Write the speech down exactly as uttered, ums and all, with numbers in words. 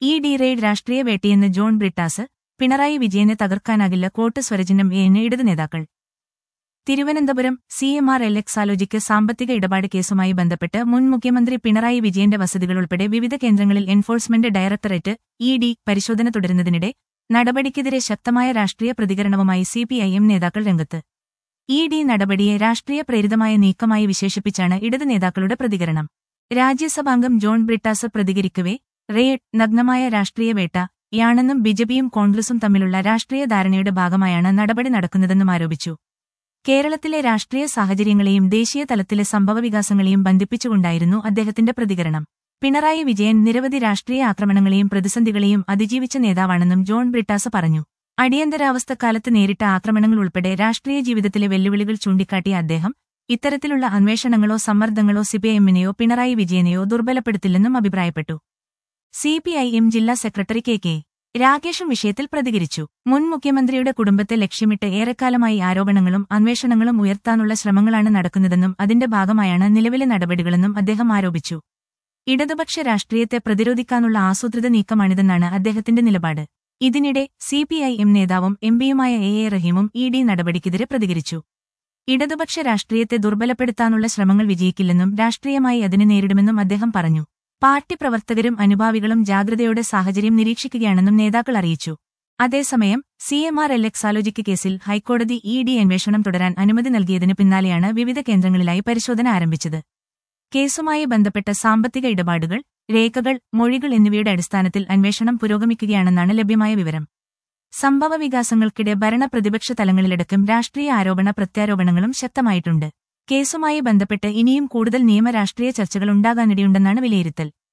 E D raid രാഷ്ട്രീയ വേട്ടയെന്ന് ജോൺ ബ്രിട്ടാസ്, പിണറായി വിജയനെ തകർക്കാനാകില്ല coat സ്വരചിഹ്നം എന്ന് ഇടത് നേതാക്കൾ. Thiruvananthapuram C M R L Exalogic സാമ്പത്തിക ഇടപാട് കേസുമായി ബന്ധപ്പെട്ട് മുൻ മുഖ്യമന്ത്രി പിണറായി വിജയന്റെ വസതികളുൾപ്പെടെ വിവിധ കേന്ദ്രങ്ങളിൽ എൻഫോഴ്സ്മെന്റ് ഡയറക്ടറേറ്റ് ഇ ഡി പരിശോധന തുടരുന്നതിനിടെ നടപടിക്കെതിരെ ശക്തമായ രാഷ്ട്രീയ പ്രതികരണവുമായി സി പി ഐ എം നേതാക്കൾ രംഗത്ത്. ഇ ഡി നടപടിയെ രാഷ്ട്രീയ പ്രേരിതമായ നീക്കമായി വിശേഷിപ്പിച്ചാണ് ഇടത് നേതാക്കളുടെ പ്രതികരണം. രാജ്യസഭാംഗം ജോൺ ബ്രിട്ടാസ് പ്രതികരിക്കവേ, റെയ്ഡ് നഗ്നമായ രാഷ്ട്രീയ വേട്ട യാണെന്നും ബിജെപിയും കോൺഗ്രസും തമ്മിലുള്ള രാഷ്ട്രീയ ധാരണയുടെ ഭാഗമായാണ് നടപടി നടക്കുന്നതെന്നും ആരോപിച്ചു. കേരളത്തിലെ രാഷ്ട്രീയ സാഹചര്യങ്ങളെയും ദേശീയ തലത്തിലെ സംഭവവികാസങ്ങളെയും ബന്ധിപ്പിച്ചുകൊണ്ടായിരുന്നു അദ്ദേഹത്തിന്റെ പ്രതികരണം. പിണറായി വിജയൻ നിരവധി രാഷ്ട്രീയ ആക്രമണങ്ങളെയും പ്രതിസന്ധികളെയും അതിജീവിച്ച നേതാവാണെന്നും ജോൺ ബ്രിട്ടാസ് പറഞ്ഞു. അടിയന്തരാവസ്ഥക്കാലത്ത് നേരിട്ട ആക്രമണങ്ങൾ ഉൾപ്പെടെ രാഷ്ട്രീയ ജീവിതത്തിലെ വെല്ലുവിളികൾ ചൂണ്ടിക്കാട്ടിയ അദ്ദേഹം, ഇത്തരത്തിലുള്ള അന്വേഷണങ്ങളോ സമ്മർദ്ദങ്ങളോ സിപിഐഎമ്മിനെയോ പിണറായി വിജയനെയോ ദുർബലപ്പെടുത്തില്ലെന്നും അഭിപ്രായപ്പെട്ടു. സി പി ഐ എം ജില്ലാ സെക്രട്ടറി കെ കെ രാഗേഷും വിഷയത്തിൽ പ്രതികരിച്ചു. മുൻ മുഖ്യമന്ത്രിയുടെ കുടുംബത്തെ ലക്ഷ്യമിട്ട് ഏറെക്കാലമായി ആരോപണങ്ങളും അന്വേഷണങ്ങളും ഉയർത്താനുള്ള ശ്രമങ്ങളാണ് നടക്കുന്നതെന്നും അതിന്റെ ഭാഗമായാണ് നിലവിലെ നടപടികളെന്നും അദ്ദേഹം ആരോപിച്ചു. ഇടതുപക്ഷ രാഷ്ട്രീയത്തെ പ്രതിരോധിക്കാനുള്ള ആസൂത്രിത നീക്കമാണിതെന്നാണ് അദ്ദേഹത്തിന്റെ നിലപാട്. ഇതിനിടെ സി പി ഐ എം നേതാവും എം പിയുമായ എ എ റഹീമും ഇ ഡി നടപടിക്കെതിരെ പ്രതികരിച്ചു. ഇടതുപക്ഷ രാഷ്ട്രീയത്തെ ദുർബലപ്പെടുത്താനുള്ള ശ്രമങ്ങൾ വിജയിക്കില്ലെന്നും രാഷ്ട്രീയമായി അതിനെ നേരിടുമെന്നും അദ്ദേഹം പറഞ്ഞു. പാർട്ടി പ്രവർത്തകരും അനുഭാവികളും ജാഗ്രതയോടെ സാഹചര്യം നിരീക്ഷിക്കുകയാണെന്നും നേതാക്കൾ അറിയിച്ചു. അതേസമയം C M R L Exalogic കേസിൽ ഹൈക്കോടതി ഇ ഡി അന്വേഷണം തുടരാൻ അനുമതി നൽകിയതിന് പിന്നാലെയാണ് വിവിധ കേന്ദ്രങ്ങളിലായി പരിശോധന ആരംഭിച്ചത്. കേസുമായി ബന്ധപ്പെട്ട സാമ്പത്തിക ഇടപാടുകൾ, രേഖകൾ, മൊഴികൾ എന്നിവയുടെ അടിസ്ഥാനത്തിൽ അന്വേഷണം പുരോഗമിക്കുകയാണെന്നാണ് ലഭ്യമായ വിവരം. സംഭവവികാസങ്ങൾക്കിടെ ഭരണ പ്രതിപക്ഷ തലങ്ങളിലടക്കം രാഷ്ട്രീയ ആരോപണ പ്രത്യാരോപണങ്ങളും ശക്തമായിട്ടുണ്ട്. കേസുമായി ബന്ധപ്പെട്ട് ഇനിയും കൂടുതൽ നിയമ രാഷ്ട്രീയ ചർച്ചകൾ ഉണ്ടാകാനിടയുണ്ടെന്നാണ് വിലയിരുത്തൽ.